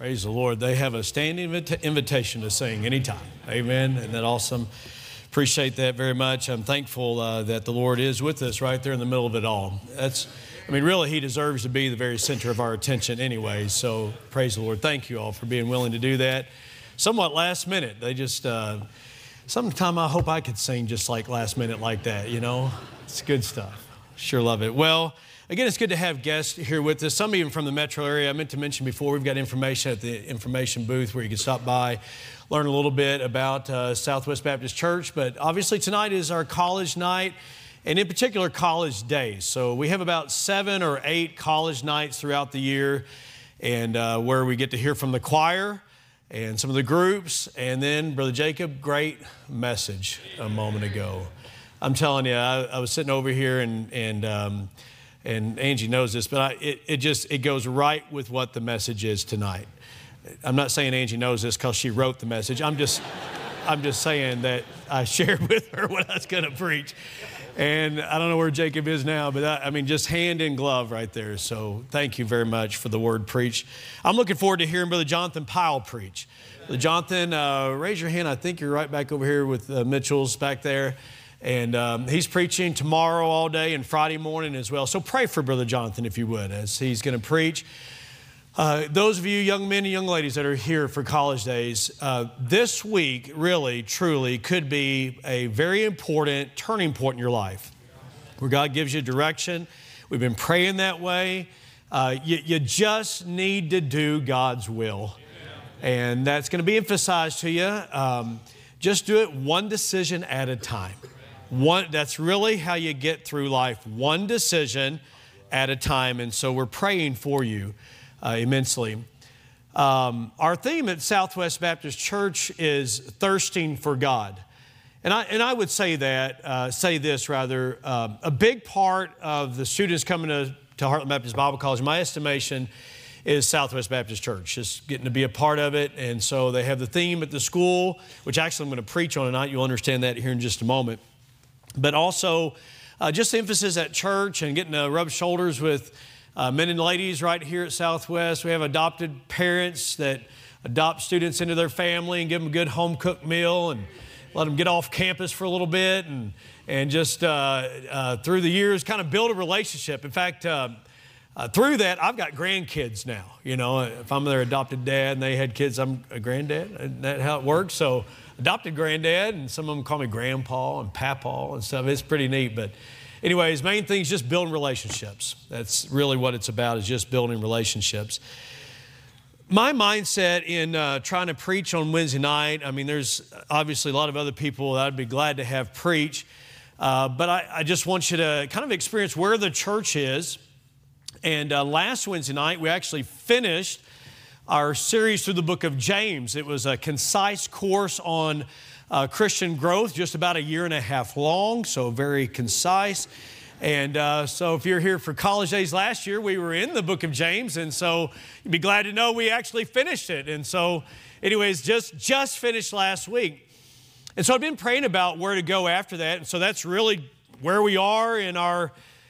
Praise the Lord. They have a standing invitation to sing anytime. Amen. Isn't that awesome? Appreciate that very much. I'm thankful that the Lord is with us right there in the middle of it all. Really, He deserves to be the very center of our attention anyway. So praise the Lord. Thank you all for being willing to do that. Somewhat last minute. They just, sometime I hope I could sing just like last minute like that, you know. It's good stuff. Sure love it. Well, again, it's good to have guests here with us. Some even from the metro area. I meant to mention before, we've got information at the information booth where you can stop by, learn a little bit about Southwest Baptist Church. But obviously tonight is our college night, and in particular college days. So we have about 7 or 8 college nights throughout the year, and where we get to hear from the choir and some of the groups. And then Brother Jacob, great message a moment ago. I'm telling you, I was sitting over here and Angie knows this, but it goes right with what the message is tonight. I'm not saying Angie knows this because she wrote the message. I'm just saying that I shared with her what I was going to preach. And I don't know where Jacob is now, but just hand in glove right there. So thank you very much for the word preach. I'm looking forward to hearing Brother Jonathan Powell preach. Brother Jonathan, raise your hand. I think you're right back over here with Mitchell's back there. And he's preaching tomorrow all day and Friday morning as well. So pray for Brother Jonathan, if you would, as he's going to preach. Those of you young men and young ladies that are here for college days, this week really, truly could be a very important turning point in your life where God gives you direction. We've been praying that way. You just need to do God's will. And that's going to be emphasized to you. Just do it one decision at a time. That's really how you get through life, one decision at a time. And so we're praying for you immensely. Our theme at Southwest Baptist Church is thirsting for God. And I would say this, a big part of the students coming to Heartland Baptist Bible College, in my estimation, is Southwest Baptist Church, just getting to be a part of it. And so they have the theme at the school, which actually I'm going to preach on tonight. You'll understand that here in just a moment. But also just the emphasis at church and getting to rub shoulders with men and ladies right here at Southwest. We have adopted parents that adopt students into their family and give them a good home-cooked meal and let them get off campus for a little bit and just through the years kind of build a relationship. In fact, through that, I've got grandkids now. You know, if I'm their adopted dad and they had kids, I'm a granddad. Isn't that how it works? So adopted granddad, and some of them call me grandpa and papaw and stuff. It's pretty neat. But anyways, main thing is just building relationships. That's really what it's about, is just building relationships. My mindset in trying to preach on Wednesday night, there's obviously a lot of other people that I'd be glad to have preach. But I just want you to kind of experience where the church is. And last Wednesday night, we actually finished our series through the book of James. It was a concise course on Christian growth, just about 1.5 years long, so very concise. And so if you're here for college days last year, we were in the book of James, and so you'd be glad to know we actually finished it. And so anyways, just finished last week. And so I've been praying about where to go after that, and so that's really where we are in our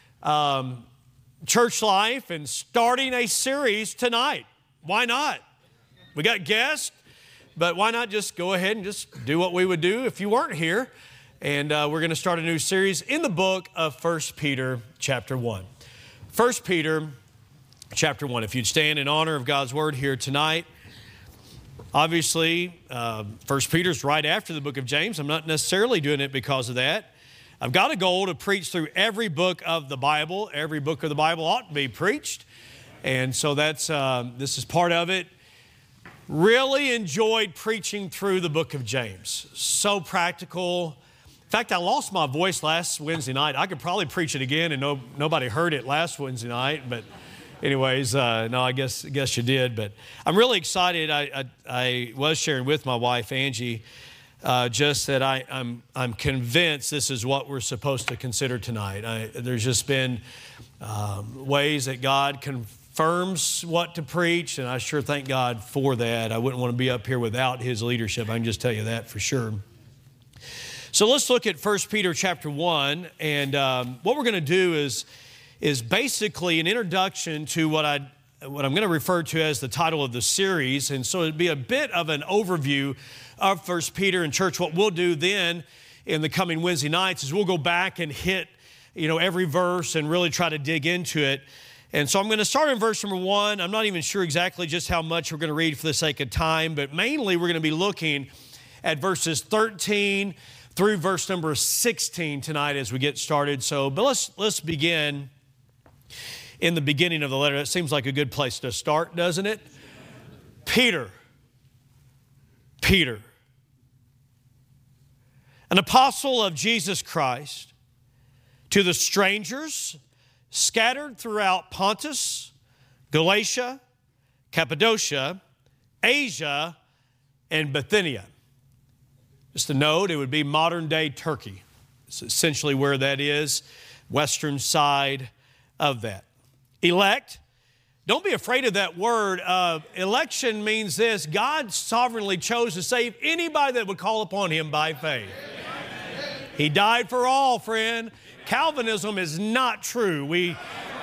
church life and starting a series tonight. Why not? We got guests, but why not just go ahead and just do what we would do if you weren't here? And we're going to start a new series in the book of 1 Peter chapter 1. 1 Peter chapter 1. If you'd stand in honor of God's word here tonight. Obviously, 1 Peter's right after the book of James. I'm not necessarily doing it because of that. I've got a goal to preach through every book of the Bible. Every book of the Bible ought to be preached. And so this is part of it. Really enjoyed preaching through the book of James. So practical. In fact, I lost my voice last Wednesday night. I could probably preach it again, and nobody heard it last Wednesday night. But anyways, no, I guess you did. But I'm really excited. I was sharing with my wife, Angie, just that I'm convinced this is what we're supposed to consider tonight. There's just been ways that God confirms what to preach, and I sure thank God for that. I wouldn't want to be up here without His leadership. I can just tell you that for sure. So let's look at 1 Peter chapter 1, and what we're going to do is basically an introduction to what I'd what I'm going to refer to as the title of the series. And so it'd be a bit of an overview of 1 Peter. And church, what we'll do then in the coming Wednesday nights is we'll go back and hit, every verse and really try to dig into it. And so I'm going to start in verse number 1. I'm not even sure exactly just how much we're going to read for the sake of time, but mainly we're going to be looking at verses 13 through verse number 16 tonight as we get started. But let's begin in the beginning of the letter. It seems like a good place to start, doesn't it? Peter, an apostle of Jesus Christ, to the strangers scattered throughout Pontus, Galatia, Cappadocia, Asia, and Bithynia. Just a note, it would be modern-day Turkey. It's essentially where that is, western side of that. Elect, don't be afraid of that word. Election means this: God sovereignly chose to save anybody that would call upon Him by faith. He died for all, friend. Calvinism is not true.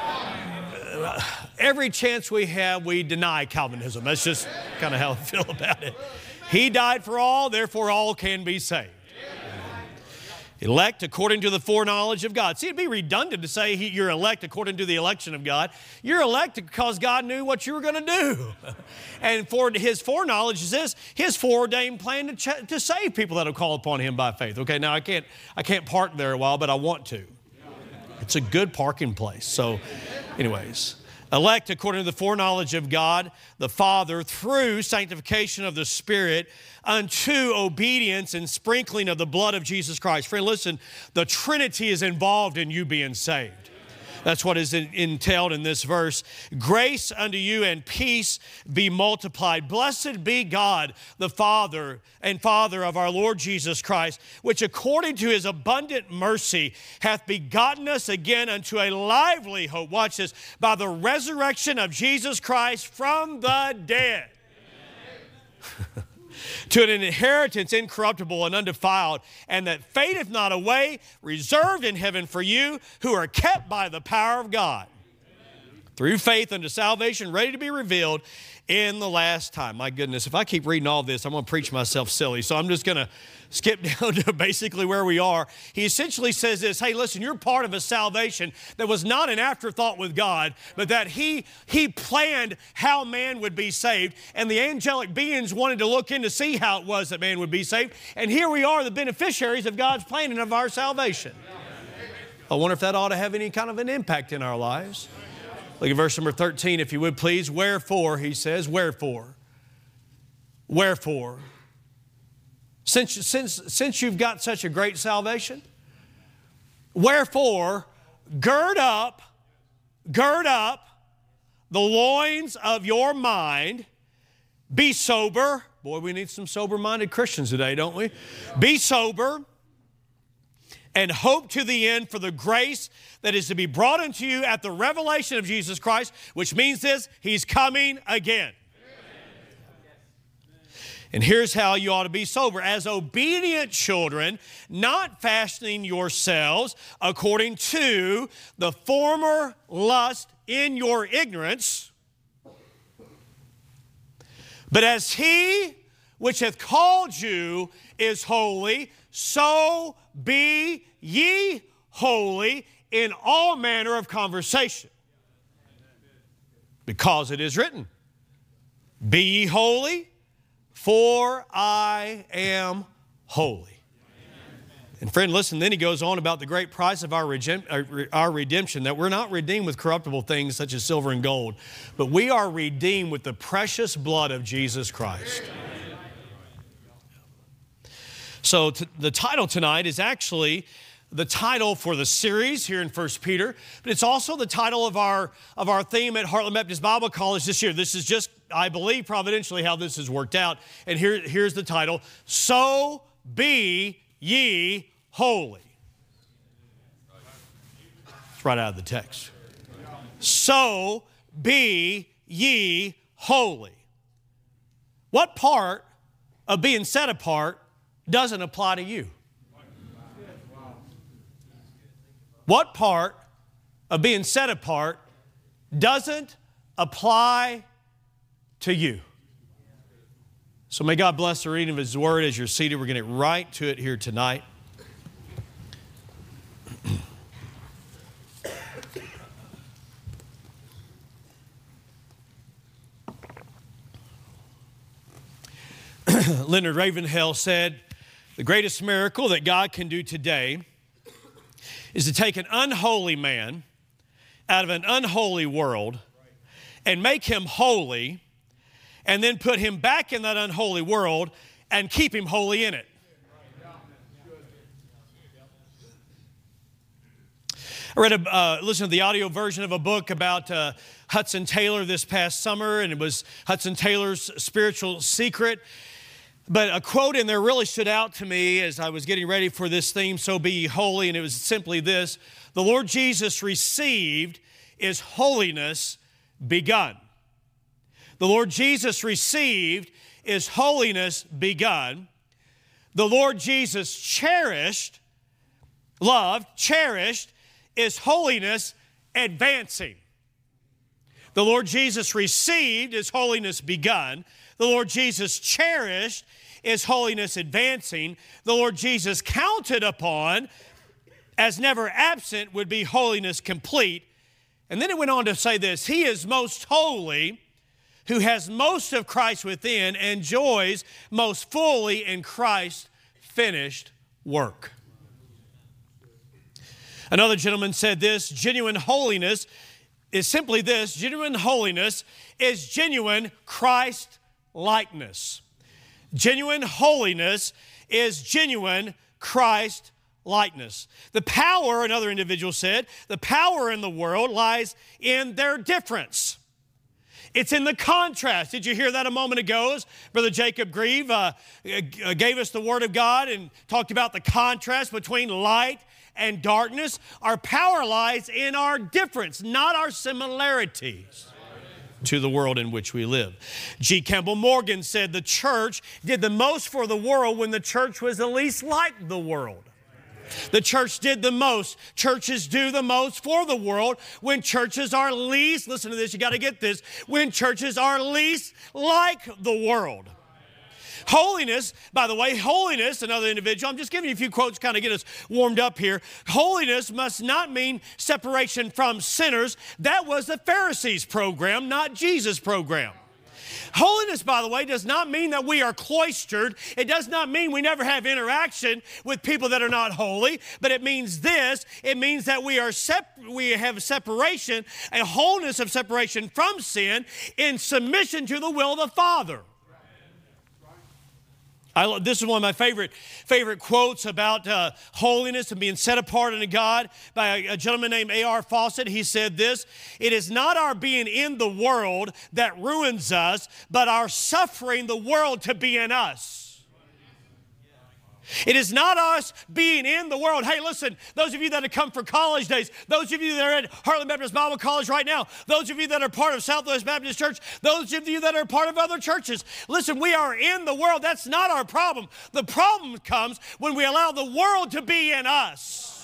Every chance we have, we deny Calvinism. That's just kind of how I feel about it. He died for all, therefore all can be saved. Elect according to the foreknowledge of God. See, it'd be redundant to say you're elect according to the election of God. You're elected because God knew what you were going to do. And for His foreknowledge is this: His foreordained plan to save people that will call upon Him by faith. Okay, now I can't park there a while, but I want to. It's a good parking place. So anyways, elect according to the foreknowledge of God the Father through sanctification of the Spirit unto obedience and sprinkling of the blood of Jesus Christ. Friend, listen, the Trinity is involved in you being saved. That's what is entailed in this verse. Grace unto you and peace be multiplied. Blessed be God, the Father and Father of our Lord Jesus Christ, which according to His abundant mercy hath begotten us again unto a lively hope. Watch this: by the resurrection of Jesus Christ from the dead. To an inheritance incorruptible and undefiled, and that fadeth not away, reserved in heaven for you, who are kept by the power of God, through faith unto salvation, ready to be revealed in the last time. My goodness, if I keep reading all this, I'm going to preach myself silly. So I'm just going to skip down to basically where we are. He essentially says this: hey, listen, you're part of a salvation that was not an afterthought with God, but that He planned how man would be saved. And the angelic beings wanted to look in to see how it was that man would be saved. And here we are, the beneficiaries of God's plan and of our salvation. I wonder if that ought to have any kind of an impact in our lives. Look at verse number 13, if you would please. Wherefore, he says, wherefore. Since you've got such a great salvation, wherefore, gird up the loins of your mind, be sober. Boy, we need some sober-minded Christians today, don't we? Be sober, and hope to the end for the grace that is to be brought unto you at the revelation of Jesus Christ, which means this: He's coming again. And here's how you ought to be sober: as obedient children, not fashioning yourselves according to the former lust in your ignorance, but as He which hath called you is holy, so be ye holy in all manner of conversation. Because it is written, be ye holy, for I am holy. And friend, listen, then he goes on about the great price of our redemption, that we're not redeemed with corruptible things such as silver and gold, but we are redeemed with the precious blood of Jesus Christ. So the title tonight is actually the title for the series here in 1 Peter, but it's also the title of our theme at Heartland Baptist Bible College this year. This is just, I believe, providentially how this has worked out. And here's the title: So Be Ye Holy. It's right out of the text. So be ye holy. What part of being set apart doesn't apply to you? What part of being set apart doesn't apply to you. So may God bless the reading of His Word as you're seated. We're going to get right to it here tonight. Leonard Ravenhill said, the greatest miracle that God can do today is to take an unholy man out of an unholy world and make him holy, and then put him back in that unholy world and keep him holy in it. I listened to the audio version of a book about Hudson Taylor this past summer, and it was Hudson Taylor's Spiritual Secret. But a quote in there really stood out to me as I was getting ready for this theme, So Be Ye Holy, and it was simply this: the Lord Jesus received is holiness begun. The Lord Jesus received is holiness begun. The Lord Jesus cherished, loved, cherished is holiness advancing. The Lord Jesus received is holiness begun. The Lord Jesus cherished is holiness advancing. The Lord Jesus counted upon as never absent would be holiness complete. And then it went on to say this: He is most holy who has most of Christ within and joys most fully in Christ's finished work. Another gentleman said this: genuine holiness is simply this: genuine holiness is genuine Christ likeness. Genuine holiness is genuine Christ likeness. The power, another individual said, the power in the world lies in their difference. It's in the contrast. Did you hear that a moment ago as Brother Jacob Grieve gave us the Word of God and talked about the contrast between light and darkness? Our power lies in our difference, not our similarities to the world in which we live. G. Campbell Morgan said the church did the most for the world when the church was the least like the world. The church did the most. Churches do the most for the world when churches are least, listen to this, you got to get this, when churches are least like the world. Holiness, by the way, holiness, another individual, I'm just giving you a few quotes to kind of get us warmed up here. Holiness must not mean separation from sinners. That was the Pharisees' program, not Jesus' program. Holiness, by the way, does not mean that we are cloistered. It does not mean we never have interaction with people that are not holy, but it means this: it means that we have separation, a wholeness of separation from sin in submission to the will of the Father. This is one of my favorite quotes about holiness and being set apart unto God by a gentleman named A.R. Fawcett. He said this: it is not our being in the world that ruins us, but our suffering the world to be in us. It is not us being in the world. Hey, listen, those of you that have come for college days, those of you that are at Heartland Baptist Bible College right now, those of you that are part of Southwest Baptist Church, those of you that are part of other churches, listen, we are in the world. That's not our problem. The problem comes when we allow the world to be in us.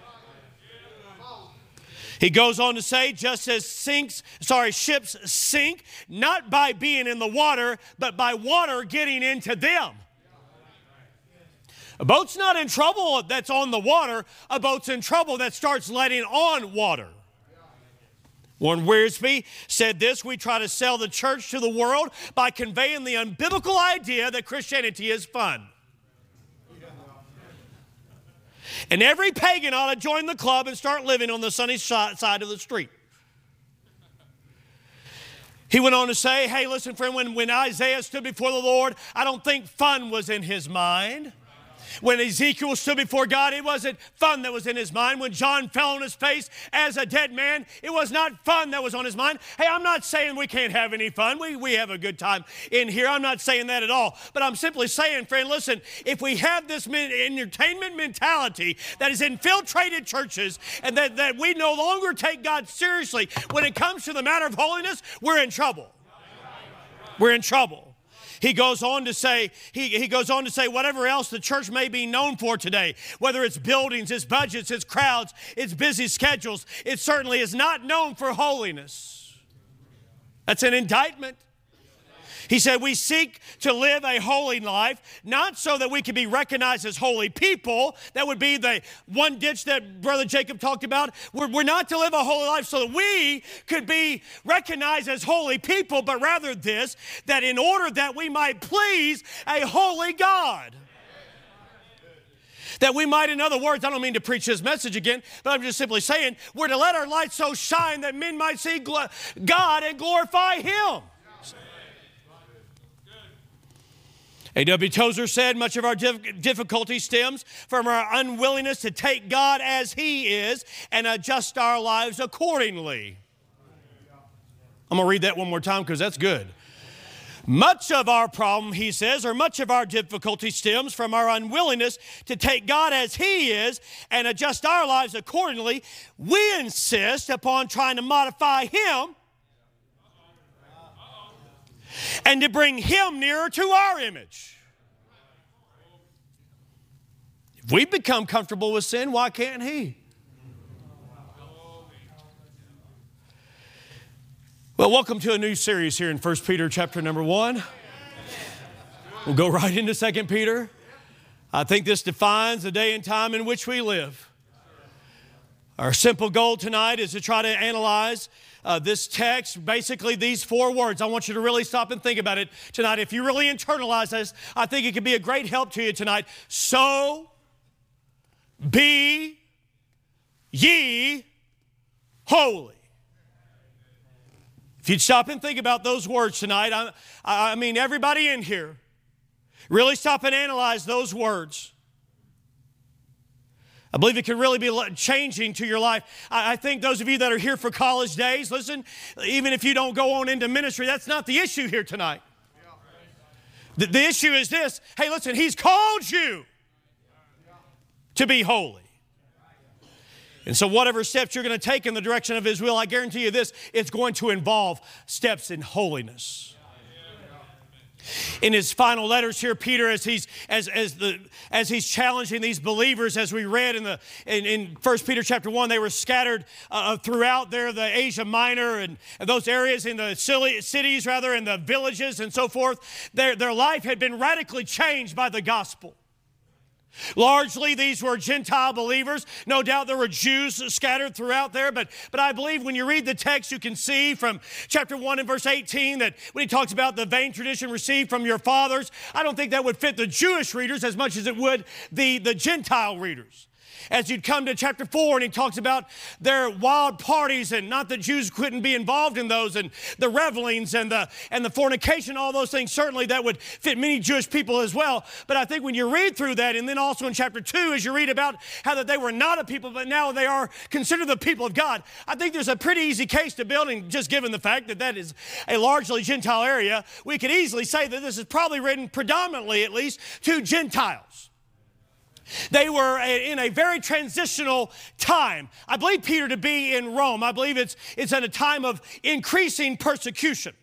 He goes on to say, just as ships sink, not by being in the water, but by water getting into them. A boat's not in trouble that's on the water. A boat's in trouble that starts letting on water. Warren Wiersbe said this: we try to sell the church to the world by conveying the unbiblical idea that Christianity is fun. And every pagan ought to join the club and start living on the sunny side of the street. He went on to say, hey, listen, friend, when Isaiah stood before the Lord, I don't think fun was in his mind. When Ezekiel stood before God, it wasn't fun that was in his mind. When John fell on his face as a dead man, it was not fun that was on his mind. Hey, I'm not saying we can't have any fun. We have a good time in here. I'm not saying that at all. But I'm simply saying, friend, listen, if we have this entertainment mentality that has infiltrated churches and that we no longer take God seriously when it comes to the matter of holiness, we're in trouble. We're in trouble. He goes on to say, whatever else the church may be known for today, whether it's buildings, its budgets, its crowds, its busy schedules, it certainly is not known for holiness. That's an indictment. He said we seek to live a holy life, not so that we can be recognized as holy people. That would be the one ditch that Brother Jacob talked about. We're not to live a holy life so that we could be recognized as holy people, but rather this, that in order that we might please a holy God. That we might, in other words, I don't mean to preach this message again, but I'm just simply saying, we're to let our light so shine that men might see God and glorify Him. A.W. Tozer said, much of our difficulty stems from our unwillingness to take God as He is and adjust our lives accordingly. I'm going to read that one more time because that's good. Much of our problem, he says, or much of our difficulty stems from our unwillingness to take God as He is and adjust our lives accordingly. We insist upon trying to modify Him and to bring Him nearer to our image. If we become comfortable with sin, why can't He? Well, welcome to a new series here in 1 Peter chapter number 1. We'll go right into 2 Peter. I think this defines the day and time in which we live. Our simple goal tonight is to try to analyze this text, basically these 4 words. I want you to really stop and think about it tonight. If you really internalize this, I think it could be a great help to you tonight. So be ye holy. If you'd stop and think about those words tonight, I mean everybody in here, really stop and analyze those words. I believe it could really be changing to your life. I think those of you that are here for college days, listen, even if you don't go on into ministry, that's not the issue here tonight. The issue is this. Hey, listen, He's called you to be holy. And so whatever steps you're going to take in the direction of His will, I guarantee you this, it's going to involve steps in holiness. In his final letters here, Peter, as he's challenging these believers, as we read in 1 Peter chapter 1, they were scattered throughout there, the Asia Minor and those areas in the cities, rather, in the villages and so forth. Their life had been radically changed by the gospel. Largely, these were Gentile believers. No doubt there were Jews scattered throughout there, but I believe when you read the text, you can see from chapter 1 and verse 18 that when he talks about the vain tradition received from your fathers, I don't think that would fit the Jewish readers as much as it would the Gentile readers. As you'd come to chapter 4 and he talks about their wild parties, and not that Jews couldn't be involved in those, and the revelings and the fornication, all those things, certainly that would fit many Jewish people as well. But I think when you read through that, and then also in chapter 2, as you read about how that they were not a people, but now they are considered the people of God, I think there's a pretty easy case to build, and just given the fact that that is a largely Gentile area, we could easily say that this is probably written predominantly, at least, to Gentiles. They were in a very transitional time. I believe Peter to be in Rome. I believe it's at a time of increasing persecution.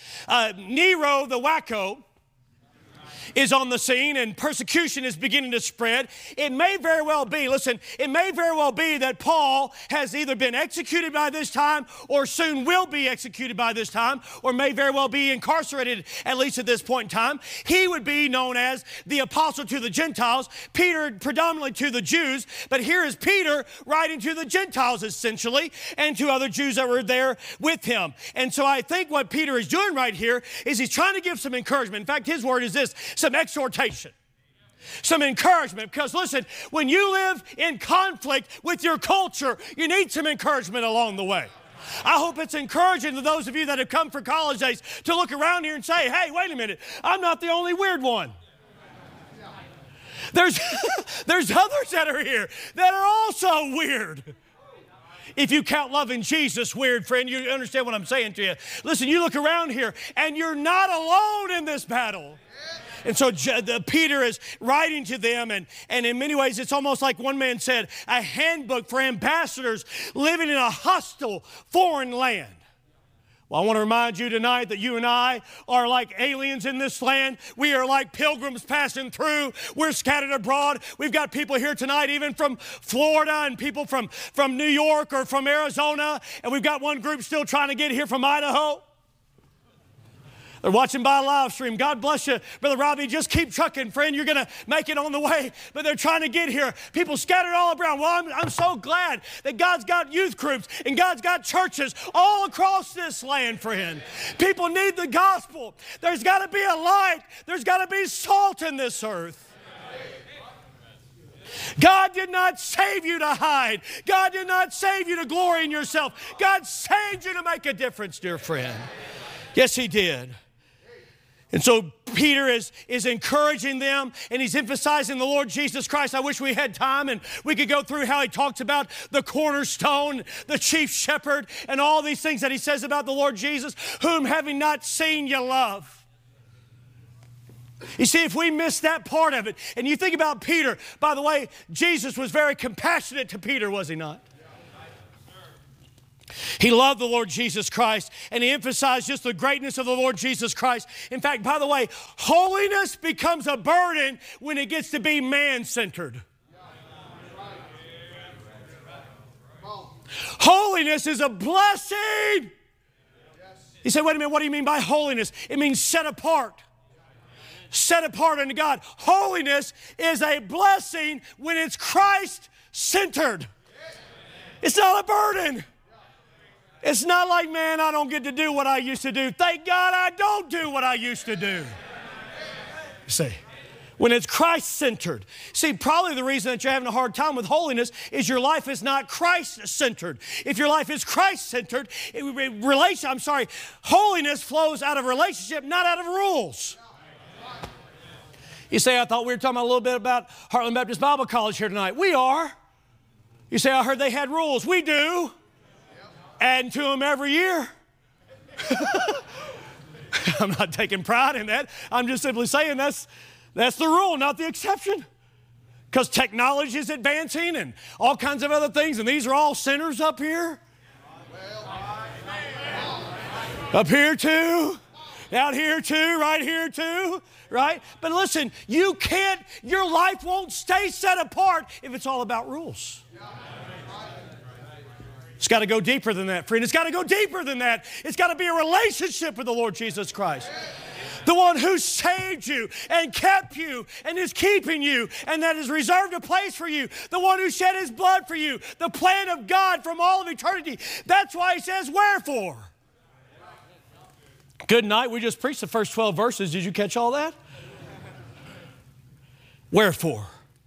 Nero the wacko is on the scene, and persecution is beginning to spread. It may very well be, listen, it may very well be that Paul has either been executed by this time or soon will be executed by this time, or may very well be incarcerated, at least at this point in time. He would be known as the apostle to the Gentiles, Peter predominantly to the Jews, but here is Peter writing to the Gentiles essentially, and to other Jews that were there with him. And so I think what Peter is doing right here is he's trying to give some encouragement. In fact, his word is this: some exhortation, some encouragement. Because listen, when you live in conflict with your culture, you need some encouragement along the way. I hope it's encouraging to those of you that have come for college days to look around here and say, hey, wait a minute, I'm not the only weird one. There's others that are here that are also weird. If you count loving Jesus weird, friend, you understand what I'm saying to you. Listen, you look around here and you're not alone in this battle. And so Peter is writing to them, and in many ways it's almost like one man said, a handbook for ambassadors living in a hostile foreign land. Well, I want to remind you tonight that you and I are like aliens in this land. We are like pilgrims passing through. We're scattered abroad. We've got people here tonight even from Florida, and people from New York or from Arizona, and we've got one group still trying to get here from Idaho. They're watching by a live stream. God bless you, Brother Robbie. Just keep trucking, friend. You're going to make it on the way. But they're trying to get here. People scattered all around. Well, I'm so glad that God's got youth groups and God's got churches all across this land, friend. People need the gospel. There's got to be a light. There's got to be salt in this earth. God did not save you to hide. God did not save you to glory in yourself. God saved you to make a difference, dear friend. Yes, He did. And so Peter is encouraging them, and he's emphasizing the Lord Jesus Christ. I wish we had time and we could go through how he talks about the cornerstone, the chief shepherd, and all these things that he says about the Lord Jesus, whom having not seen you love. You see, if we miss that part of it, and you think about Peter, by the way, Jesus was very compassionate to Peter, was he not? He loved the Lord Jesus Christ, and he emphasized just the greatness of the Lord Jesus Christ. In fact, by the way, holiness becomes a burden when it gets to be man-centered. Holiness is a blessing. You say, wait a minute, what do you mean by holiness? It means set apart. Set apart unto God. Holiness is a blessing when it's Christ-centered. It's not a burden. It's not like, man, I don't get to do what I used to do. Thank God I don't do what I used to do. See, when it's Christ-centered. See, probably the reason that you're having a hard time with holiness is your life is not Christ-centered. If your life is Christ-centered, holiness flows out of relationship, not out of rules. You say, I thought we were talking a little bit about Heartland Baptist Bible College here tonight. We are. You say, I heard they had rules. We do. Adding to them every year. I'm not taking pride in that. I'm just simply saying that's the rule, not the exception. Because technology is advancing and all kinds of other things, and these are all sinners up here. Up here too. Out here too. Right here too. Right? But listen, your life won't stay set apart if it's all about rules. It's got to go deeper than that, friend. It's got to go deeper than that. It's got to be a relationship with the Lord Jesus Christ. The one who saved you and kept you and is keeping you and that has reserved a place for you. The one who shed His blood for you. The plan of God from all of eternity. That's why He says, wherefore? Good night. We just preached the first 12 verses. Did you catch all that? Wherefore?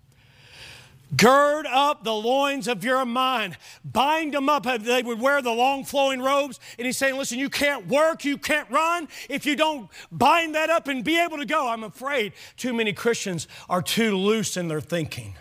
Gird up the loins of your mind. Bind them up. They would wear the long flowing robes. And he's saying, listen, you can't work, you can't run if you don't bind that up and be able to go. I'm afraid too many Christians are too loose in their thinking.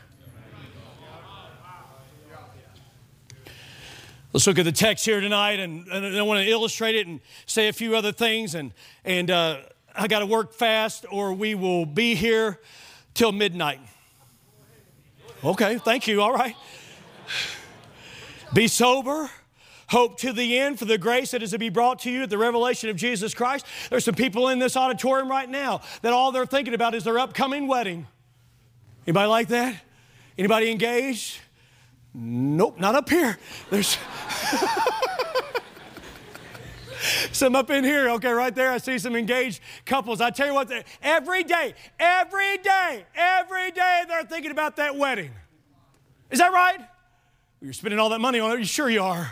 Let's look at the text here tonight, and I want to illustrate it and say a few other things. And I got to work fast or we will be here till midnight. Okay, thank you. All right. Be sober. Hope to the end for the grace that is to be brought to you at the revelation of Jesus Christ. There's some people in this auditorium right now that all they're thinking about is their upcoming wedding. Anybody like that? Anybody engaged? Nope, not up here. There's some up in here. Okay, right there, I see some engaged couples. I tell you what, every day, they're thinking about that wedding. Is that right? You're spending all that money on it. You sure you are?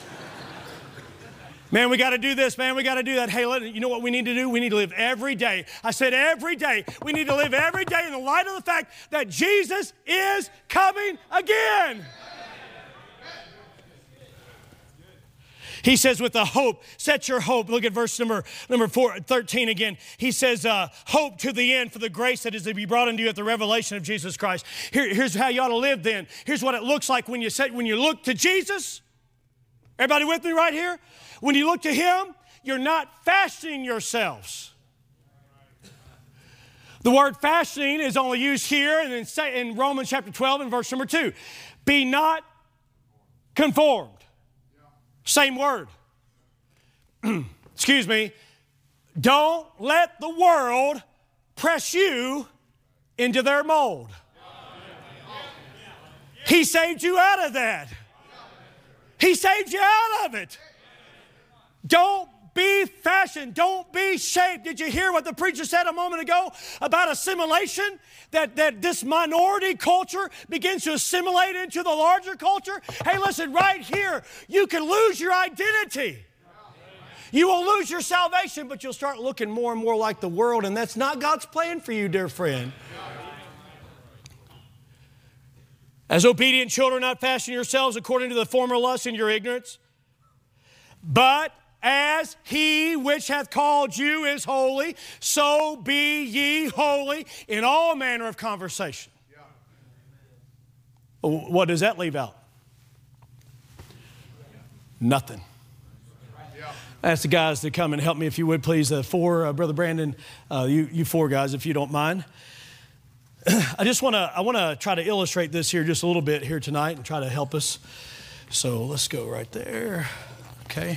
Man, we got to do this. Man, we got to do that. Hey, you know what we need to do? We need to live every day. I said every day. We need to live every day in the light of the fact that Jesus is coming again. He says with the hope, set your hope. Look at verse number 13 again. He says, hope to the end for the grace that is to be brought unto you at the revelation of Jesus Christ. Here's how you ought to live then. Here's what it looks like when you look to Jesus. Everybody with me right here? When you look to Him, you're not fashioning yourselves. The word fashioning is only used here and in Romans chapter 12 and verse number 2. Be not conformed. Same word. Excuse me. Don't let the world press you into their mold. He saved you out of that. He saved you out of it. Don't be fashioned. Don't be shaped. Did you hear what the preacher said a moment ago about assimilation? That this minority culture begins to assimilate into the larger culture? Hey, listen, right here, you can lose your identity. You will lose your salvation, but you'll start looking more and more like the world, and that's not God's plan for you, dear friend. As obedient children, not fashion yourselves according to the former lust in your ignorance, but as He which hath called you is holy, so be ye holy in all manner of conversation. What does that leave out? Nothing. I ask the guys to come and help me, if you would, please. Brother Brandon, you four guys, if you don't mind. I want to try to illustrate this here just a little bit here tonight and try to help us. So let's go right there. Okay.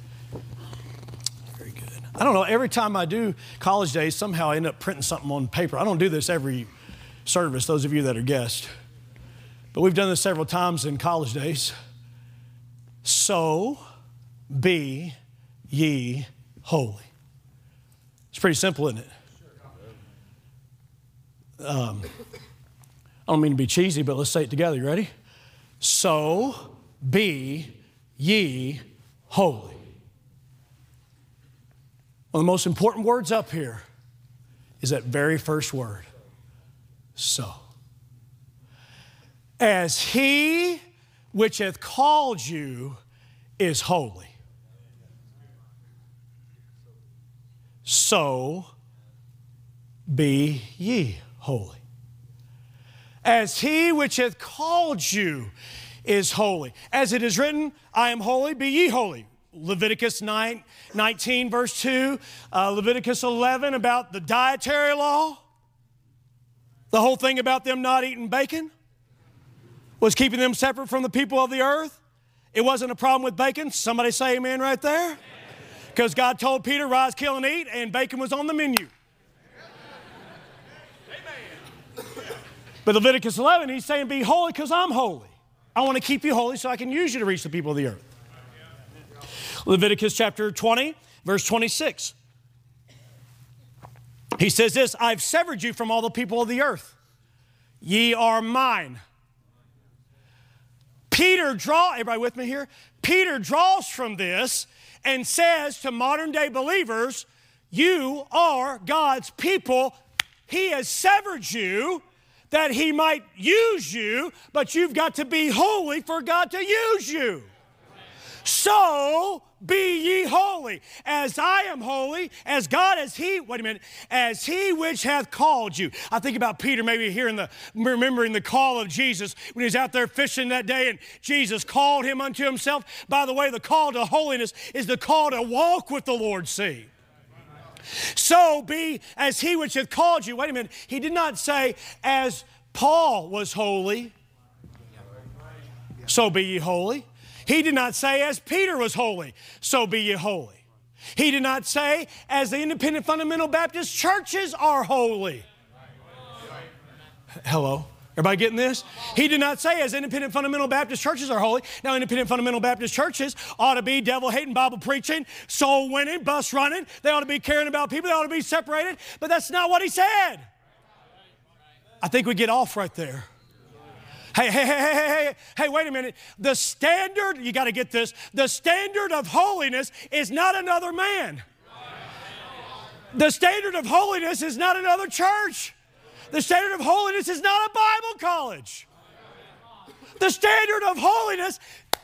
Very good. I don't know, every time I do college days, somehow I end up printing something on paper. I don't do this every service, those of you that are guests. But we've done this several times in college days. So be ye holy. It's pretty simple, isn't it? I don't mean to be cheesy, but let's say it together. You ready? So be ye holy. One of the most important words up here is that very first word. So. As He which hath called you is holy, so be ye holy. As He which hath called you is holy. As it is written, I am holy, be ye holy. Leviticus 19, verse 2. Leviticus 11 about the dietary law. The whole thing about them not eating bacon was keeping them separate from the people of the earth. It wasn't a problem with bacon. Somebody say amen right there. Because God told Peter, rise, kill, and eat, and bacon was on the menu. But Leviticus 11, He's saying, be holy because I'm holy. I want to keep you holy so I can use you to reach the people of the earth. Leviticus chapter 20, verse 26. He says this, I've severed you from all the people of the earth. Ye are mine. Everybody with me here? Peter draws from this and says to modern day believers, you are God's people. He has severed you that He might use you, but you've got to be holy for God to use you. So be ye holy, as I am holy, as God, as He which hath called you. I think about Peter maybe remembering the call of Jesus when he was out there fishing that day and Jesus called him unto Himself. By the way, the call to holiness is the call to walk with the Lord, see. So be as He which hath called you. Wait a minute. He did not say as Paul was holy, so be ye holy. He did not say as Peter was holy, so be ye holy. He did not say as the independent fundamental Baptist churches are holy. Hello? Everybody getting this? He did not say as independent fundamental Baptist churches are holy. Now, independent fundamental Baptist churches ought to be devil-hating, Bible preaching, soul winning, bus running. They ought to be caring about people. They ought to be separated. But that's not what He said. I think we get off right there. Hey, wait a minute. The standard, you got to get this, the standard of holiness is not another man. The standard of holiness is not another church. The standard of holiness is not a Bible college. The standard of holiness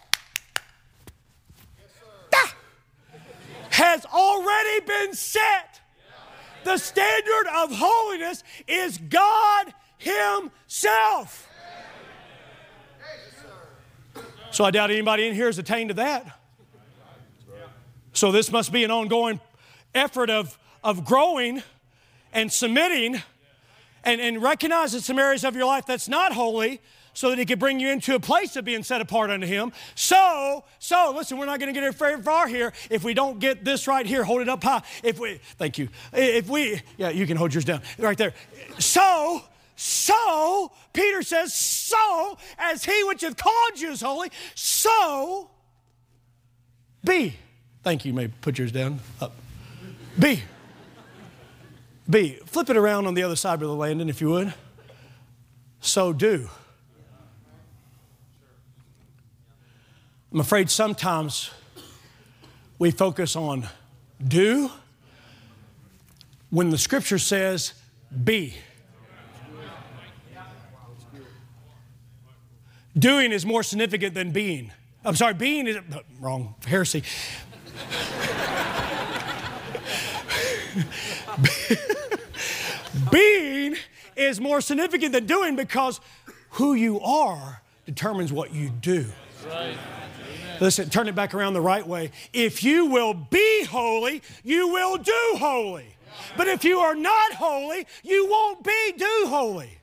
has already been set. The standard of holiness is God Himself. So I doubt anybody in here has attained to that. So this must be an ongoing effort of growing and submitting and recognizing some areas of your life that's not holy so that He can bring you into a place of being set apart unto Him. So listen, we're not going to get very far here if we don't get this right here. Hold it up high. Thank you. You can hold yours down right there. So, Peter says, so, as He which hath called you is holy, so be Thank you. You may put yours down. Up. B. Flip it around on the other side of the Landon, if you would. So do. I'm afraid sometimes we focus on do when the scripture says be. Doing is more significant than being. I'm sorry, being is wrong, heresy. Being is more significant than doing because who you are determines what you do. Right. Listen, turn it back around the right way. If you will be holy, you will do holy. But if you are not holy, you won't do holy.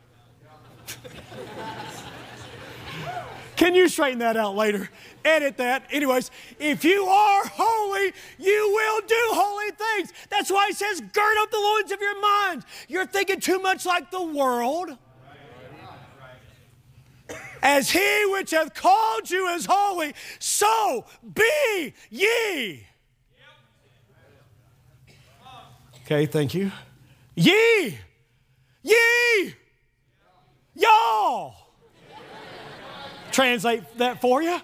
Can you straighten that out later? Edit that. Anyways, if you are holy, you will do holy things. That's why it says, gird up the loins of your minds. You're thinking too much like the world. As he which hath called you is holy, so be ye. Okay, thank you. Ye. Y'all. Translate that for you.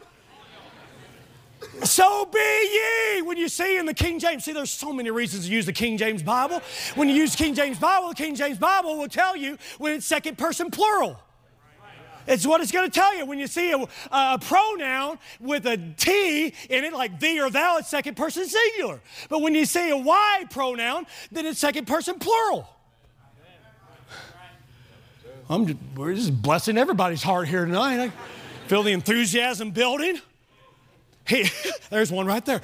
So be ye. When you see in the King James, see, there's so many reasons to use the King James Bible. When you use the King James Bible will tell you when it's second person plural. It's what it's going to tell you. When you see a pronoun with a T in it, like thee or thou, it's second person singular. But when you see a Y pronoun, then it's second person plural. We're just blessing everybody's heart here tonight. I feel the enthusiasm building. There's one right there.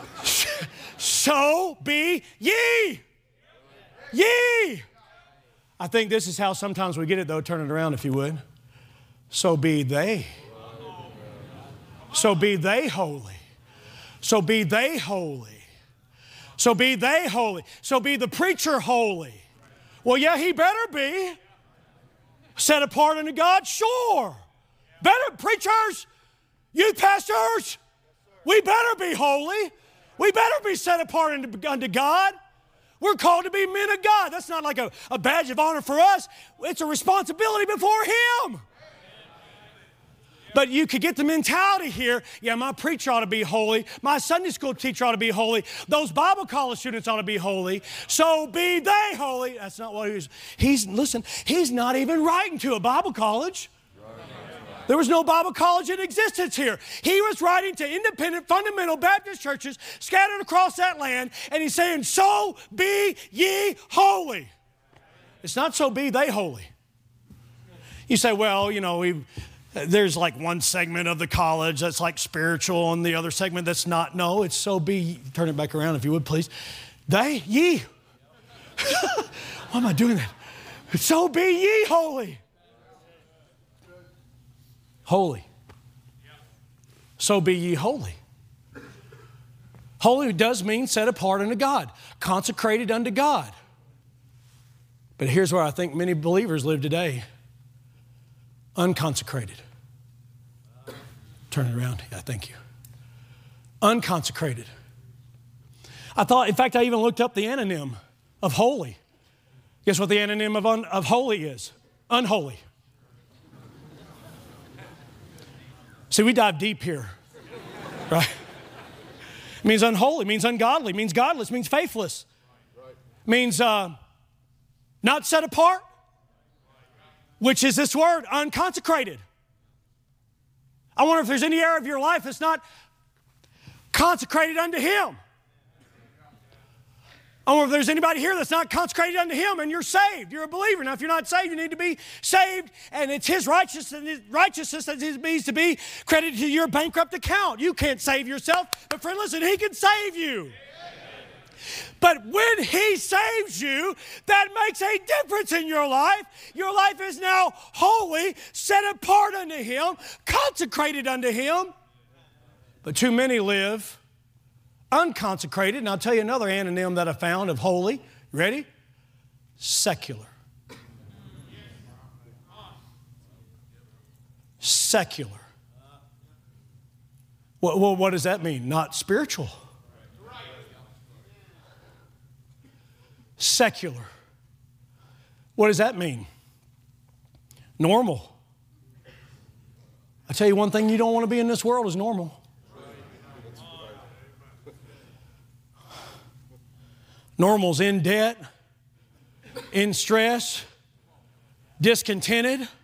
So be ye. Ye. I think this is how sometimes we get it, though. Turn it around, if you would. So be they. So be they holy. So be they holy. So be they holy. So be the preacher holy. Well, yeah, he better be. Set apart unto God? Sure. Better, preachers, youth pastors, we better be holy. We better be set apart unto God. We're called to be men of God. That's not like a badge of honor for us. It's a responsibility before Him. But you could get the mentality here, yeah, my preacher ought to be holy. My Sunday school teacher ought to be holy. Those Bible college students ought to be holy. So be they holy. That's not what listen, he's not even writing to a Bible college. There was no Bible college in existence here. He was writing to independent fundamental Baptist churches scattered across that land, and he's saying, so be ye holy. It's not so be they holy. You say, well, you know, there's like one segment of the college that's like spiritual and the other segment that's not. No, it's so be, turn it back around if you would, please. Ye. Why am I doing that? So be ye holy. Holy. So be ye holy. Holy does mean set apart unto God, consecrated unto God. But here's where I think many believers live today. Unconsecrated. Turn it around. Yeah, thank you. Unconsecrated. In fact, I even looked up the anonym of holy. Guess what the anonym of holy is? Unholy. See, we dive deep here, right? It means unholy, means ungodly, means godless, means faithless, means not set apart, which is this word, unconsecrated. I wonder if there's any area of your life that's not consecrated unto Him. I wonder if there's anybody here that's not consecrated unto Him and you're saved. You're a believer. Now, if you're not saved, you need to be saved, and it's His righteousness that needs to be credited to your bankrupt account. You can't save yourself, but friend, listen, He can save you. But when He saves you, that makes a difference in your life. Your life is now holy, set apart unto Him, consecrated unto Him. But too many live unconsecrated. And I'll tell you another anonym that I found of holy. Ready? Secular. Secular. Well, what does that mean? Not spiritual. secular. What does that mean? Normal. I tell you one thing you don't want to be in this world is normal. Normal's in debt, in stress, discontented.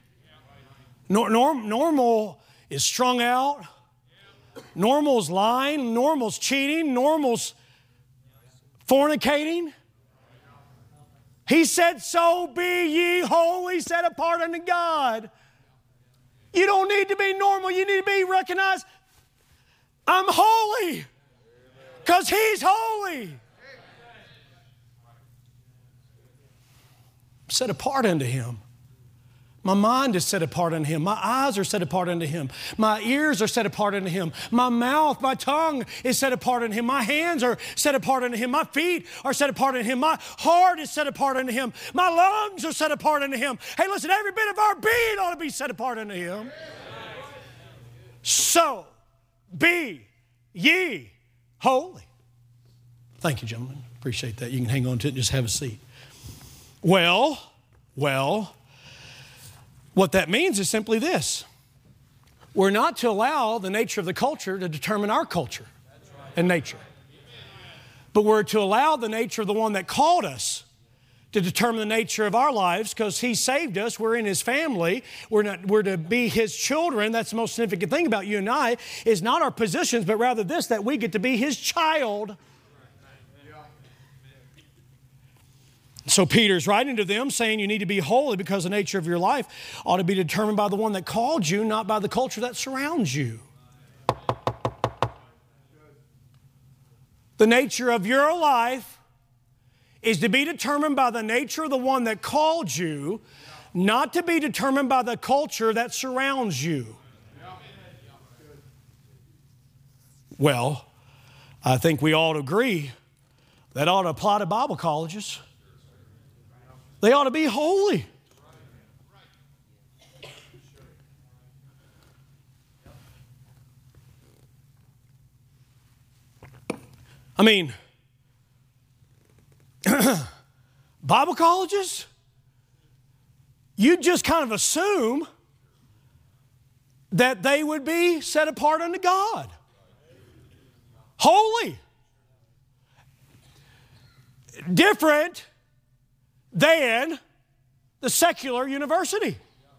Normal is strung out. Normal's lying. Normal's cheating. Normal's fornicating. He said, so be ye holy, set apart unto God. You don't need to be normal. You need to be recognized. I'm holy because He's holy. Set apart unto Him. My mind is set apart unto Him. My eyes are set apart unto Him. My ears are set apart unto Him. My mouth, my tongue is set apart unto Him. My hands are set apart unto Him. My feet are set apart unto Him. My heart is set apart unto Him. My lungs are set apart unto Him. Hey, listen, every bit of our being ought to be set apart unto Him. So be ye holy. Thank you, gentlemen. Appreciate that. You can hang on to it and just have a seat. Well, what that means is simply this. We're not to allow the nature of the culture to determine our culture and nature. But we're to allow the nature of the one that called us to determine the nature of our lives because He saved us. We're in His family. We're to be His children. That's the most significant thing about you and I is not our positions, but rather this, that we get to be His child. So Peter's writing to them saying you need to be holy because the nature of your life ought to be determined by the one that called you, not by the culture that surrounds you. The nature of your life is to be determined by the nature of the one that called you, not to be determined by the culture that surrounds you. Well, I think we all agree that ought to apply to Bible colleges. They ought to be holy. I mean, Bible colleges, you just kind of assume that they would be set apart unto God. Holy. Different than the secular university.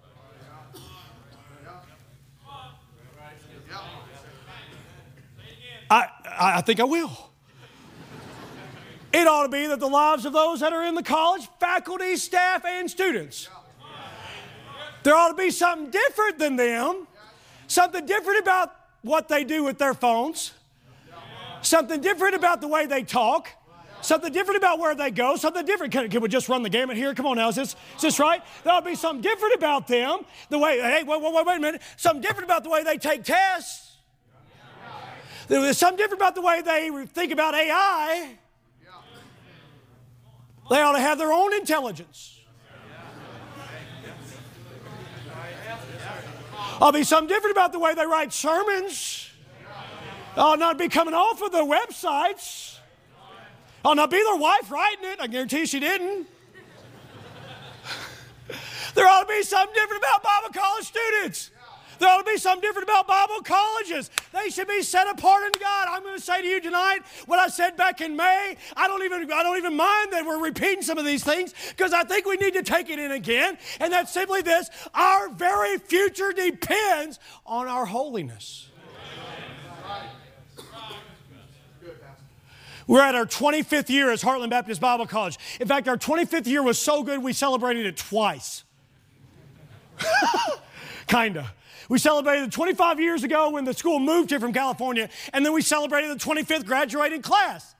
I think I will. It ought to be that the lives of those that are in the college, faculty, staff, and students, there ought to be something different than them, something different about what they do with their phones, something different about the way they talk, something different about where they go, something different. Can we just run the gamut here? Come on now, is this right? There ought to be something different about them, the way, hey, wait a minute, something different about the way they take tests. There's something different about the way they think about AI. They ought to have their own intelligence. Ought to be something different about the way they write sermons. Ought not be coming off of their websites. I'll not be their wife writing it. I guarantee you she didn't. There ought to be something different about Bible college students. There ought to be something different about Bible colleges. They should be set apart unto God. I'm going to say to you tonight what I said back in May. I don't even mind that we're repeating some of these things because I think we need to take it in again. And that's simply this. Our very future depends on our holiness. We're at our 25th year as Heartland Baptist Bible College. In fact, our 25th year was so good we celebrated it twice. Kinda. We celebrated it 25 years ago when the school moved here from California, and then we celebrated the 25th graduating class.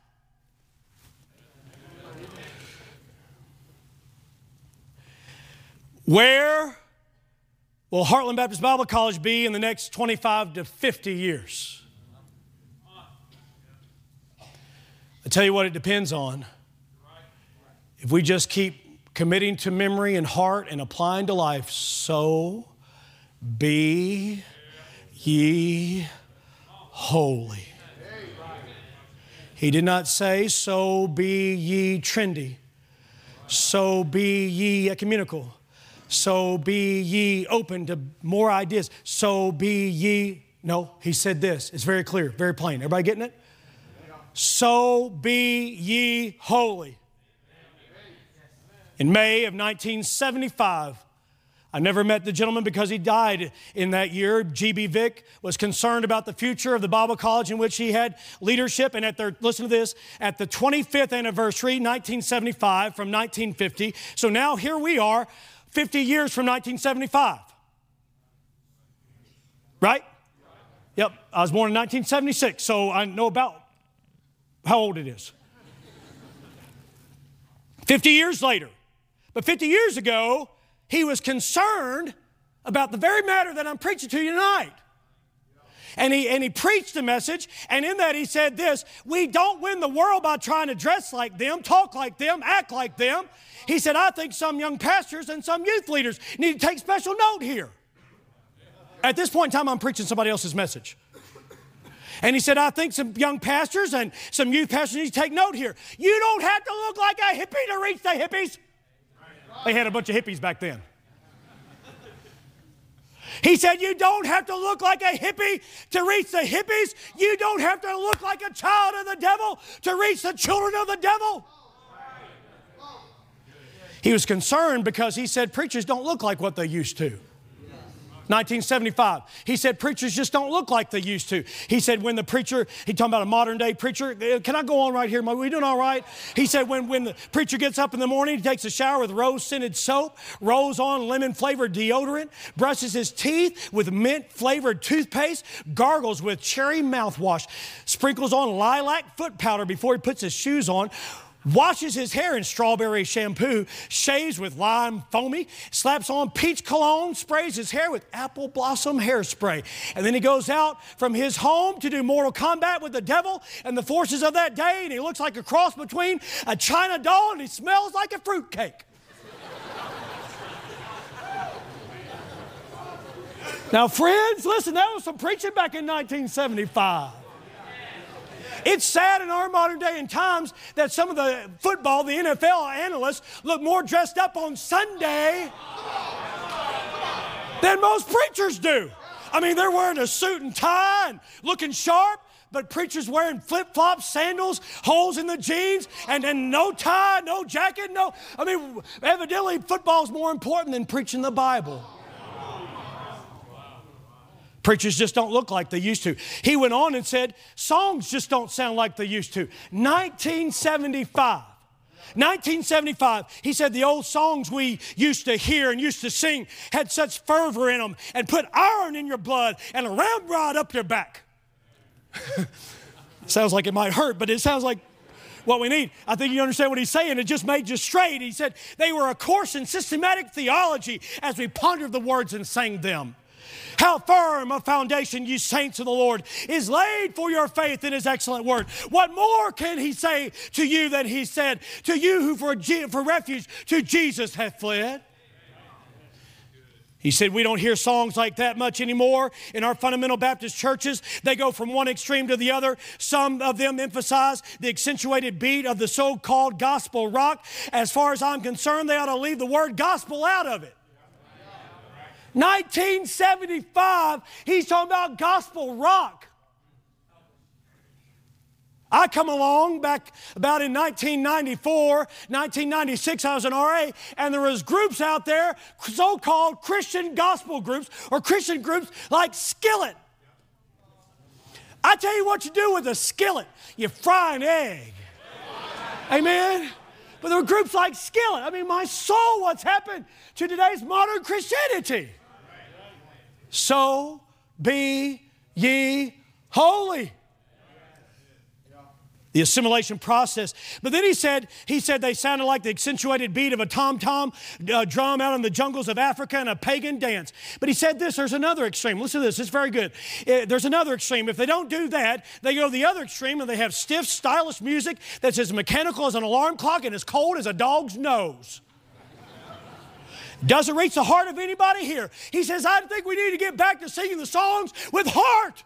Where will Heartland Baptist Bible College be in the next 25 to 50 years? I tell you what it depends on. If we just keep committing to memory and heart and applying to life, so be ye holy. He did not say, so be ye trendy. So be ye ecumenical. So be ye open to more ideas. So be ye, no, he said this. It's very clear, very plain. Everybody getting it? So be ye holy. In May of 1975, I never met the gentleman because he died in that year. G.B. Vick was concerned about the future of the Bible college in which he had leadership. And listen to this, at the 25th anniversary, 1975 from 1950. So now here we are, 50 years from 1975. Right? Yep, I was born in 1976, so I know about how old it is. 50 years later. But 50 years ago, he was concerned about the very matter that I'm preaching to you tonight. And he preached a message, and in that he said this: we don't win the world by trying to dress like them, talk like them, act like them. He said, I think some young pastors and some youth leaders need to take special note here. At this point in time, I'm preaching somebody else's message. And he said, I think some young pastors and some youth pastors need to take note here. You don't have to look like a hippie to reach the hippies. They had a bunch of hippies back then. He said, you don't have to look like a hippie to reach the hippies. You don't have to look like a child of the devil to reach the children of the devil. He was concerned because he said preachers don't look like what they used to. 1975. He said preachers just don't look like they used to. He said when the preacher, he talking about a modern day preacher. Can I go on right here? Are we doing all right? He said when the preacher gets up in the morning, he takes a shower with rose-scented soap, rolls on lemon-flavored deodorant, brushes his teeth with mint-flavored toothpaste, gargles with cherry mouthwash, sprinkles on lilac foot powder before he puts his shoes on, washes his hair in strawberry shampoo, shaves with lime foamy, slaps on peach cologne, sprays his hair with apple blossom hairspray. And then he goes out from his home to do mortal combat with the devil and the forces of that day, and he looks like a cross between a China doll and he smells like a fruitcake. Now, friends, listen, that was some preaching back in 1975. It's sad in our modern day and times that some of the football, the NFL analysts look more dressed up on Sunday than most preachers do. I mean, they're wearing a suit and tie and looking sharp, but preachers wearing flip-flops, sandals, holes in the jeans, and no tie, no jacket, evidently football's more important than preaching the Bible. Preachers just don't look like they used to. He went on and said, songs just don't sound like they used to. 1975, he said the old songs we used to hear and used to sing had such fervor in them and put iron in your blood and a ramrod up your back. Sounds like it might hurt, but it sounds like what we need. I think you understand what he's saying. It just made you straight. He said they were a course in systematic theology as we pondered the words and sang them. How firm a foundation, you saints of the Lord, is laid for your faith in his excellent word. What more can he say to you than he said to you who for refuge to Jesus hath fled? He said we don't hear songs like that much anymore in our fundamental Baptist churches. They go from one extreme to the other. Some of them emphasize the accentuated beat of the so-called gospel rock. As far as I'm concerned, they ought to leave the word gospel out of it. 1975, he's talking about gospel rock. I come along back about in 1994, 1996, I was an RA, and there was groups out there, so-called Christian gospel groups, or Christian groups like Skillet. I tell you what you do with a skillet. You fry an egg. Amen? But there were groups like Skillet. I mean, my soul, what's happened to today's modern Christianity? So be ye holy. The assimilation process. But then he said they sounded like the accentuated beat of a tom-tom drum out in the jungles of Africa and a pagan dance. But he said this, there's another extreme. Listen to this, it's very good. There's another extreme. If they don't do that, they go to the other extreme and they have stiff, stylish music that's as mechanical as an alarm clock and as cold as a dog's nose. Doesn't reach the heart of anybody here. He says, I think we need to get back to singing the songs with heart.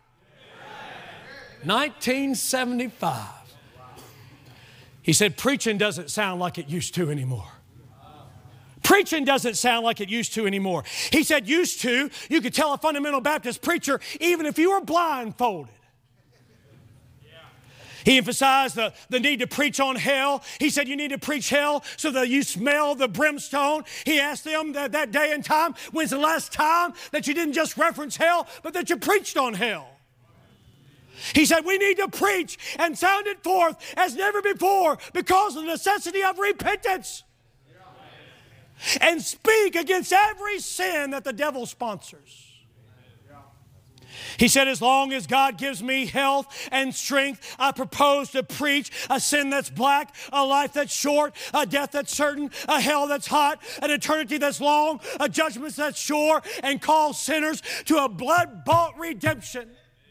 1975. He said, preaching doesn't sound like it used to anymore. Preaching doesn't sound like it used to anymore. He said used to, you could tell a fundamental Baptist preacher even if you were blindfolded. He emphasized the need to preach on hell. He said you need to preach hell so that you smell the brimstone. He asked them that day and time, when's the last time that you didn't just reference hell, but that you preached on hell? He said we need to preach and sound it forth as never before because of the necessity of repentance. And speak against every sin that the devil sponsors. He said, as long as God gives me health and strength, I propose to preach a sin that's black, a life that's short, a death that's certain, a hell that's hot, an eternity that's long, a judgment that's sure, and call sinners to a blood-bought redemption.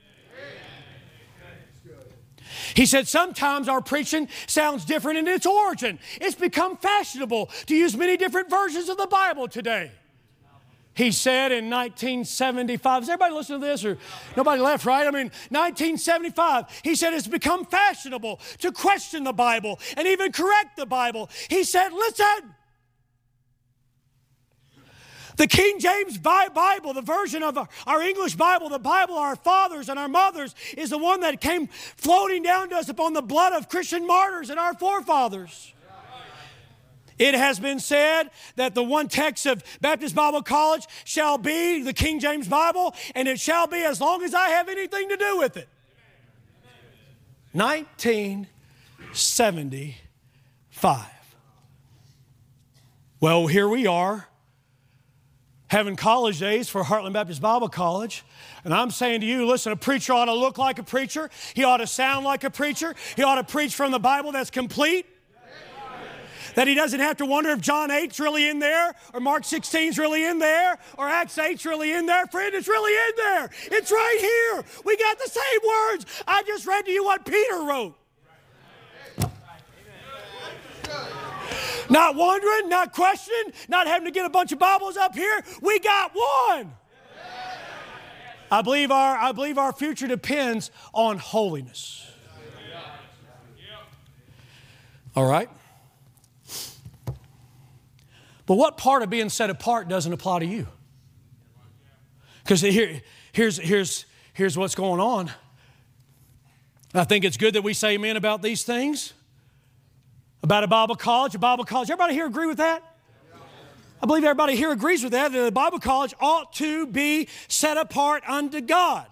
He said sometimes our preaching sounds different in its origin. It's become fashionable to use many different versions of the Bible today. He said in 1975, is everybody listening to this or nobody left, right? 1975, he said it's become fashionable to question the Bible and even correct the Bible. He said, listen, the King James Bible, the version of our English Bible, the Bible our fathers and our mothers, is the one that came floating down to us upon the blood of Christian martyrs and our forefathers. It has been said that the one text of Baptist Bible College shall be the King James Bible, and it shall be as long as I have anything to do with it. 1975. Well, here we are, having college days for Heartland Baptist Bible College. And I'm saying to you, listen, a preacher ought to look like a preacher. He ought to sound like a preacher. He ought to preach from the Bible that's complete. That he doesn't have to wonder if John 8's really in there, or Mark 16's really in there, or Acts 8's really in there. Friend, it's really in there. It's right here. We got the same words. I just read to you what Peter wrote. Not wondering, not questioning, not having to get a bunch of Bibles up here. We got one. I believe our future depends on holiness. All right? But what part of being set apart doesn't apply to you? Because here's what's going on. I think it's good that we say amen about these things. About a Bible college. Everybody here agree with that? I believe everybody here agrees with that the Bible college ought to be set apart unto God.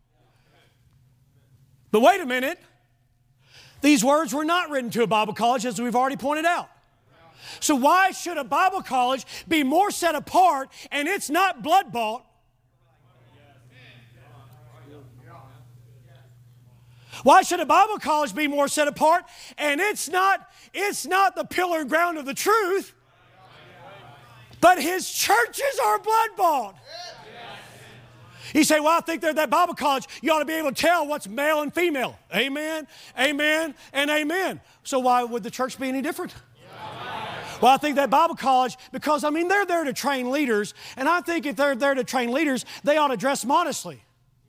But wait a minute. These words were not written to a Bible college, as we've already pointed out. So why should a Bible college be more set apart and it's not blood-bought? Why should a Bible college be more set apart and it's not the pillar and ground of the truth, but his churches are blood-bought? You say, well, I think they're that Bible college, you ought to be able to tell what's male and female. Amen, amen, and amen. So why would the church be any different? Well, I think that Bible college, because, they're there to train leaders, and I think if they're there to train leaders, they ought to dress modestly.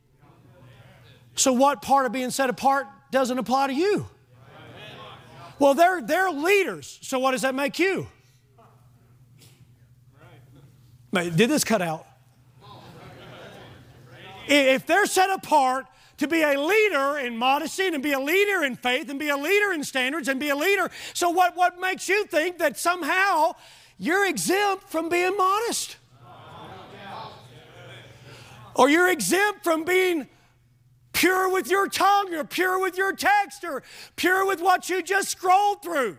So what part of being set apart doesn't apply to you? Well, they're leaders, so what does that make you? Did this cut out? If they're set apart to be a leader in modesty and be a leader in faith and be a leader in standards and be a leader. So what makes you think that somehow you're exempt from being modest? Or you're exempt from being pure with your tongue or pure with your text or pure with what you just scrolled through?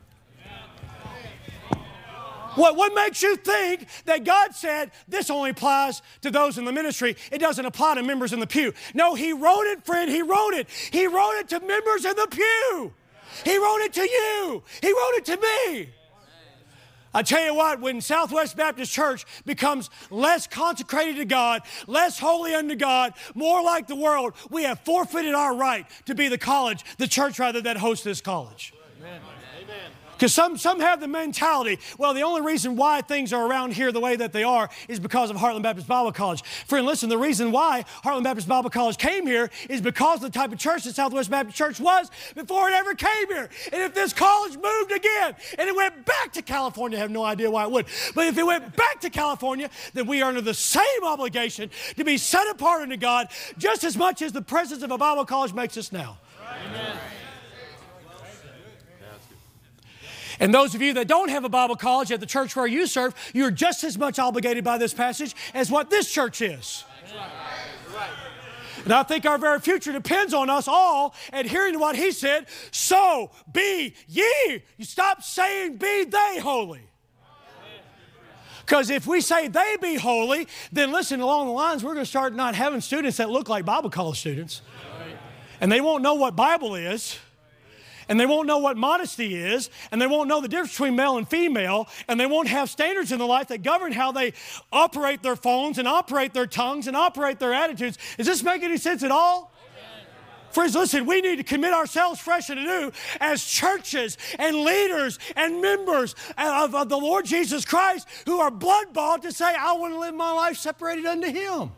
What makes you think that God said this only applies to those in the ministry? It doesn't apply to members in the pew. No, He wrote it, friend. He wrote it. He wrote it to members in the pew. He wrote it to you. He wrote it to me. I tell you what, when Southwest Baptist Church becomes less consecrated to God, less holy unto God, more like the world, we have forfeited our right to be the church rather that hosts this college. Amen. Because some have the mentality, well, the only reason why things are around here the way that they are is because of Heartland Baptist Bible College. Friend, listen, the reason why Heartland Baptist Bible College came here is because of the type of church that Southwest Baptist Church was before it ever came here. And if this college moved again and it went back to California, I have no idea why it would, but if it went back to California, then we are under the same obligation to be set apart unto God just as much as the presence of a Bible college makes us now. Amen. And those of you that don't have a Bible college at the church where you serve, you're just as much obligated by this passage as what this church is. And I think our very future depends on us all adhering to what he said, so be ye. You stop saying be they holy. Because if we say they be holy, then listen, along the lines, we're going to start not having students that look like Bible college students. And they won't know what Bible is. And they won't know what modesty is, and they won't know the difference between male and female, and they won't have standards in their life that govern how they operate their phones and operate their tongues and operate their attitudes. Does this make any sense at all? Amen. Friends, listen, we need to commit ourselves fresh and anew as churches and leaders and members of the Lord Jesus Christ who are blood-bought to say, I want to live my life separated unto Him. Amen.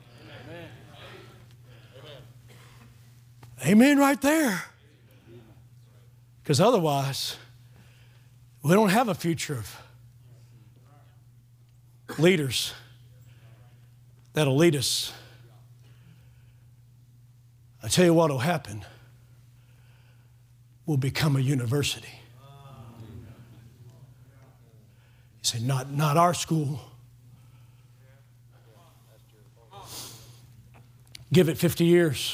Amen right there. Because otherwise, we don't have a future of leaders that'll lead us. I tell you what will happen. We'll become a university. You say, not our school. Give it 50 years.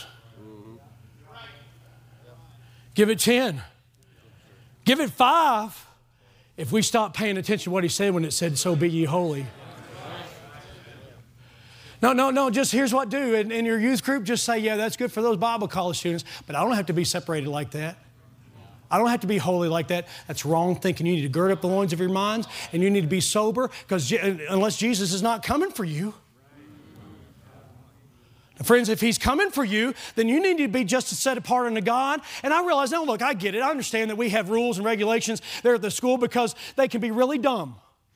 Give it 10. Give it 5 if we stop paying attention to what he said when it said, so be ye holy. No, just here's what do. In your youth group, just say, yeah, that's good for those Bible college students, but I don't have to be separated like that. I don't have to be holy like that. That's wrong thinking. You need to gird up the loins of your minds, and you need to be sober, because unless Jesus is not coming for you. Friends, if he's coming for you, then you need to be just as set apart unto God. And I realize, now look, I get it. I understand that we have rules and regulations there at the school because they can be really dumb.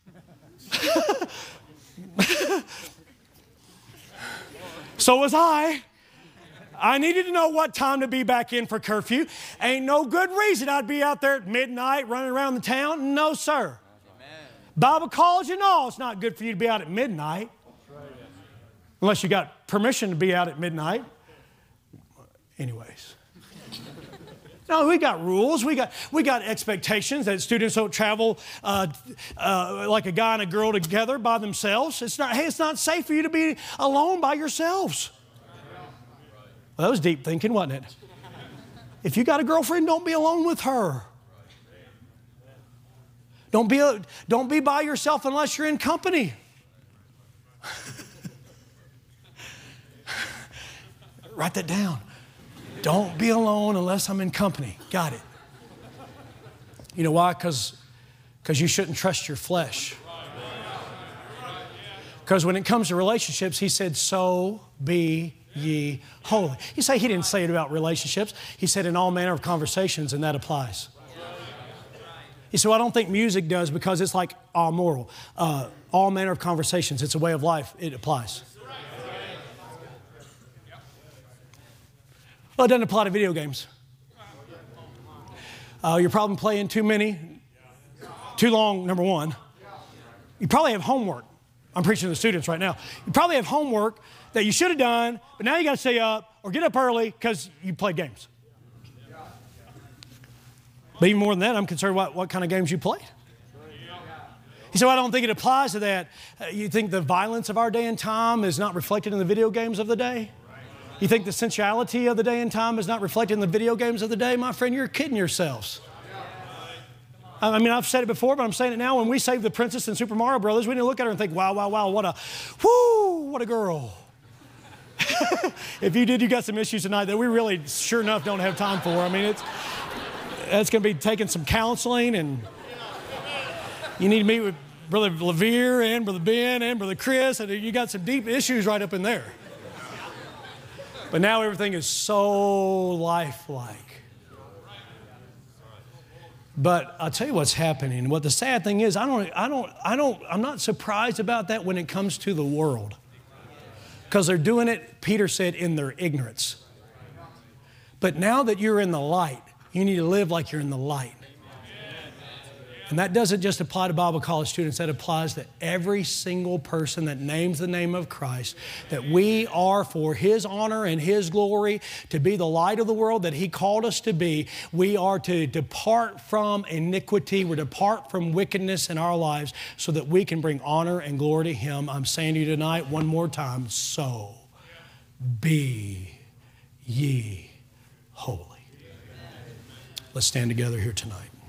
So was I. I needed to know what time to be back in for curfew. Ain't no good reason I'd be out there at midnight running around the town. No, sir. Amen. Bible college and all, it's not good for you to be out at midnight. Unless you got permission to be out at midnight. Anyways. No, we got rules. We got expectations that students don't travel like a guy and a girl together by themselves. It's not safe for you to be alone by yourselves. Well, that was deep thinking, wasn't it? If you got a girlfriend, don't be alone with her. Don't be by yourself unless you're in company. Write that down. Don't be alone unless I'm in company. Got it. You know why? Because you shouldn't trust your flesh. Because when it comes to relationships, he said, so be ye holy. You say he didn't say it about relationships. He said in all manner of conversations, and that applies. You say, well, I don't think music does because it's like all moral. All manner of conversations, it's a way of life. It applies. Well, it doesn't apply to video games. You're probably playing too many, too long, number one. You probably have homework. I'm preaching to the students right now. You probably have homework that you should have done, but now you got to stay up or get up early because you played games. But even more than that, I'm concerned what kind of games you played. You say, well, I don't think it applies to that. You think the violence of our day and time is not reflected in the video games of the day? You think the sensuality of the day and time is not reflected in the video games of the day? My friend, you're kidding yourselves. I mean, I've said it before, but I'm saying it now. When we saved the princess in Super Mario Brothers, we didn't look at her and think, wow, what a girl. If you did, you got some issues tonight that we really, sure enough, don't have time for. I mean, it's going to be taking some counseling, and you need to meet with Brother Levere and Brother Ben and Brother Chris, and you got some deep issues right up in there. But now everything is so lifelike. But I'll tell you what's happening. What the sad thing is, I'm not surprised about that when it comes to the world. Because they're doing it, Peter said, in their ignorance. But now that you're in the light, you need to live like you're in the light. And that doesn't just apply to Bible college students. That applies to every single person that names the name of Christ, that we are for His honor and His glory, to be the light of the world that He called us to be. We are to depart from iniquity. We're to depart from wickedness in our lives so that we can bring honor and glory to Him. I'm saying to you tonight one more time, so be ye holy. Let's stand together here tonight.